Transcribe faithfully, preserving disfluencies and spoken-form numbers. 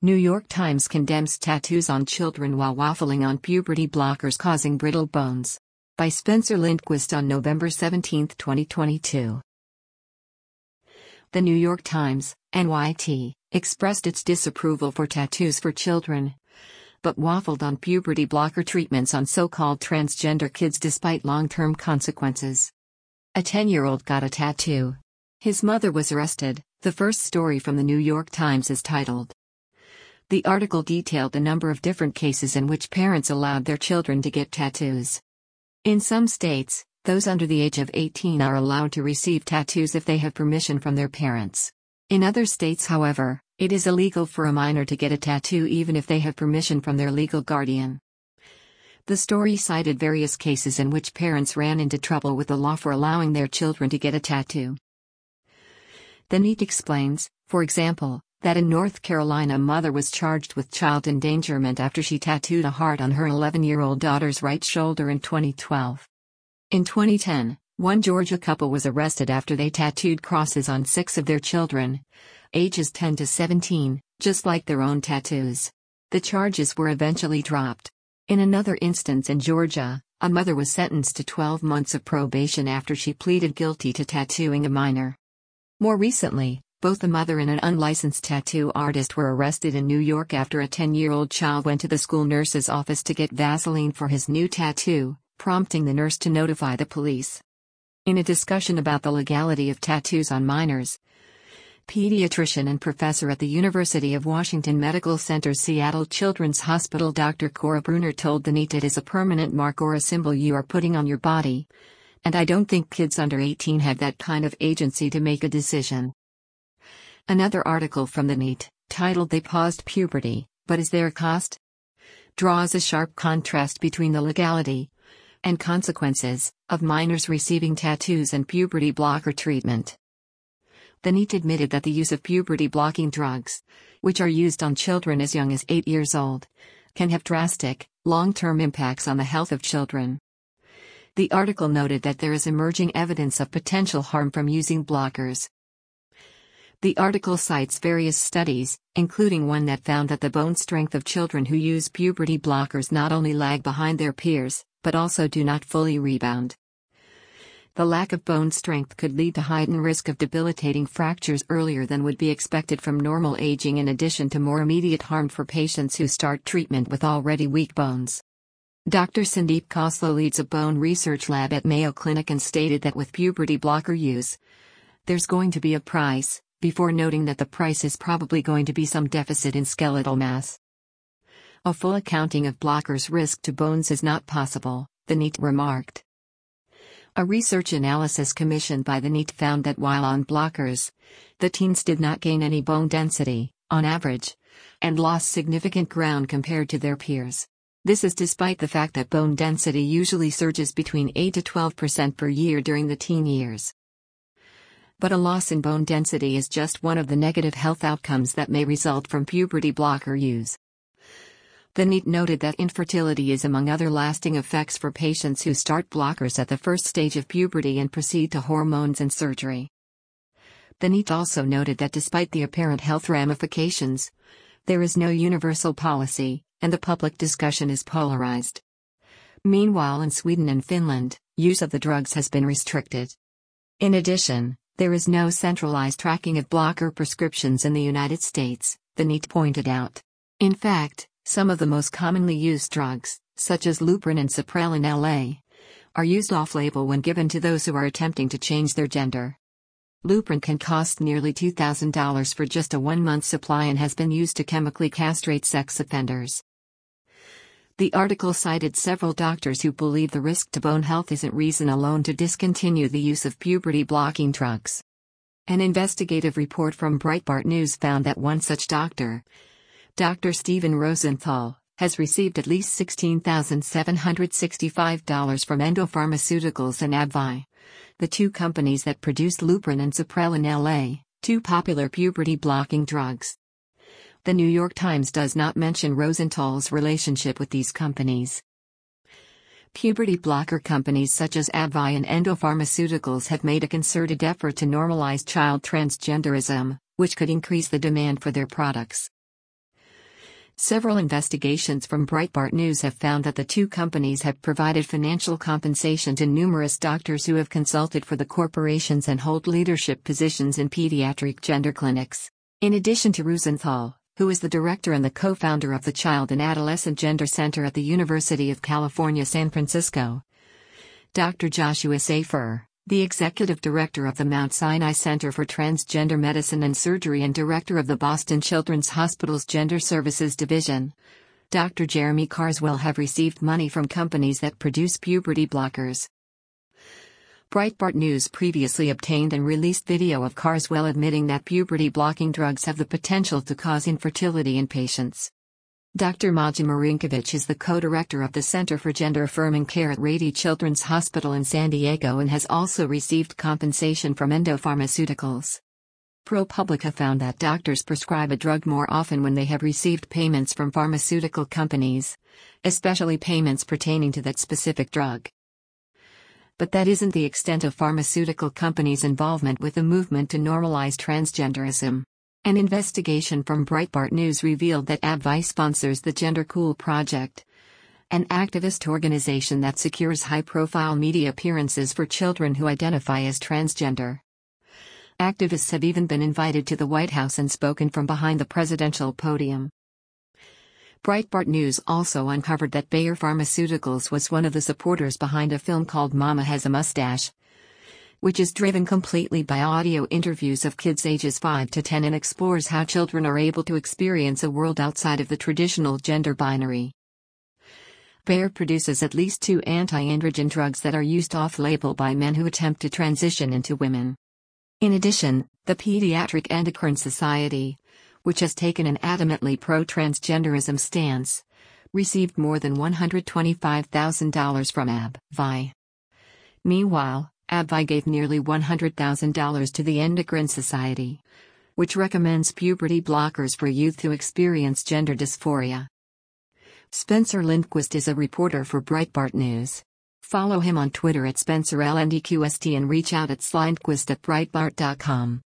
New York Times condemns tattoos on children while waffling on puberty blockers causing brittle bones. By Spencer Lindquist on November seventeenth, twenty twenty-two. The New York Times, N Y T, expressed its disapproval for tattoos for children, but waffled on puberty blocker treatments on so-called transgender kids despite long-term consequences. A ten-year-old got a tattoo. His mother was arrested. The first story from the New York Times is titled. The article detailed a number of different cases in which parents allowed their children to get tattoos. In some states, those under the age of eighteen are allowed to receive tattoos if they have permission from their parents. In other states, however, it is illegal for a minor to get a tattoo even if they have permission from their legal guardian. The story cited various cases in which parents ran into trouble with the law for allowing their children to get a tattoo. The N Y T explains, for example, that in North Carolina a mother was charged with child endangerment after she tattooed a heart on her eleven-year-old daughter's right shoulder in twenty twelve. In twenty ten, one Georgia couple was arrested after they tattooed crosses on six of their children, ages ten to seventeen, just like their own tattoos. The charges were eventually dropped. In another instance in Georgia, a mother was sentenced to twelve months of probation after she pleaded guilty to tattooing a minor. More recently, both a mother and an unlicensed tattoo artist were arrested in New York after a ten-year-old child went to the school nurse's office to get Vaseline for his new tattoo, prompting the nurse to notify the police. In a discussion about the legality of tattoos on minors, pediatrician and professor at the University of Washington Medical Center's Seattle Children's Hospital Doctor Cora Bruner told the N Y T it is a permanent mark or a symbol you are putting on your body, and I don't think kids under eighteen have that kind of agency to make a decision. Another article from the N Y T, titled They Paused Puberty, But Is There a Cost?, draws a sharp contrast between the legality and consequences of minors receiving tattoos and puberty blocker treatment. The N Y T admitted that the use of puberty-blocking drugs, which are used on children as young as eight years old, can have drastic, long-term impacts on the health of children. The article noted that there is emerging evidence of potential harm from using blockers. The article cites various studies, including one that found that the bone strength of children who use puberty blockers not only lag behind their peers, but also do not fully rebound. The lack of bone strength could lead to heightened risk of debilitating fractures earlier than would be expected from normal aging, in addition to more immediate harm for patients who start treatment with already weak bones. Doctor Sandeep Khosla leads a bone research lab at Mayo Clinic and stated that with puberty blocker use, there's going to be a price, before noting that the price is probably going to be some deficit in skeletal mass. A full accounting of blockers' risk to bones is not possible, the N Y T remarked. A research analysis commissioned by the N Y T found that while on blockers, the teens did not gain any bone density, on average, and lost significant ground compared to their peers. This is despite the fact that bone density usually surges between eight to twelve percent per year during the teen years. But a loss in bone density is just one of the negative health outcomes that may result from puberty blocker use. The N Y T noted that infertility is among other lasting effects for patients who start blockers at the first stage of puberty and proceed to hormones and surgery. The N Y T also noted that despite the apparent health ramifications, there is no universal policy, and the public discussion is polarized. Meanwhile, in Sweden and Finland, use of the drugs has been restricted. In addition, there is no centralized tracking of blocker prescriptions in the United States, the N Y T pointed out. In fact, some of the most commonly used drugs, such as Lupron and Supprelin L A, are used off-label when given to those who are attempting to change their gender. Lupron can cost nearly two thousand dollars for just a one-month supply and has been used to chemically castrate sex offenders. The article cited several doctors who believe the risk to bone health isn't reason alone to discontinue the use of puberty-blocking drugs. An investigative report from Breitbart News found that one such doctor, Doctor Stephen Rosenthal, has received at least sixteen thousand seven hundred sixty-five dollars from Endo Pharmaceuticals and AbbVie, the two companies that produce Lupron and Supprelin L A, two popular puberty-blocking drugs. The New York Times does not mention Rosenthal's relationship with these companies. Puberty blocker companies such as AbbVie and Endo Pharmaceuticals have made a concerted effort to normalize child transgenderism, which could increase the demand for their products. Several investigations from Breitbart News have found that the two companies have provided financial compensation to numerous doctors who have consulted for the corporations and hold leadership positions in pediatric gender clinics. In addition to Rosenthal, who is the director and the co-founder of the Child and Adolescent Gender Center at the University of California, San Francisco, Doctor Joshua Safer, the executive director of the Mount Sinai Center for Transgender Medicine and Surgery and director of the Boston Children's Hospital's Gender Services Division, Doctor Jeremy Carswell, have received money from companies that produce puberty blockers. Breitbart News previously obtained and released video of Carswell admitting that puberty-blocking drugs have the potential to cause infertility in patients. Doctor Maja Marinkovic is the co-director of the Center for Gender-Affirming Care at Rady Children's Hospital in San Diego and has also received compensation from Endo Pharmaceuticals. ProPublica found that doctors prescribe a drug more often when they have received payments from pharmaceutical companies, especially payments pertaining to that specific drug. But that isn't the extent of pharmaceutical companies' involvement with the movement to normalize transgenderism. An investigation from Breitbart News revealed that AbbVie sponsors the Gender Cool Project, an activist organization that secures high-profile media appearances for children who identify as transgender. Activists have even been invited to the White House and spoken from behind the presidential podium. Breitbart News also uncovered that Bayer Pharmaceuticals was one of the supporters behind a film called Mama Has a Mustache, which is driven completely by audio interviews of kids ages five to ten and explores how children are able to experience a world outside of the traditional gender binary. Bayer produces at least two anti-androgen drugs that are used off-label by men who attempt to transition into women. In addition, the Pediatric Endocrine Society, which has taken an adamantly pro-transgenderism stance, received more than one hundred twenty-five thousand dollars from AbbVie. Meanwhile, AbbVie gave nearly one hundred thousand dollars to the Endocrine Society, which recommends puberty blockers for youth who experience gender dysphoria. Spencer Lindquist is a reporter for Breitbart News. Follow him on Twitter at Spencer L N D Q S T and reach out at slindquist at breitbart dot com.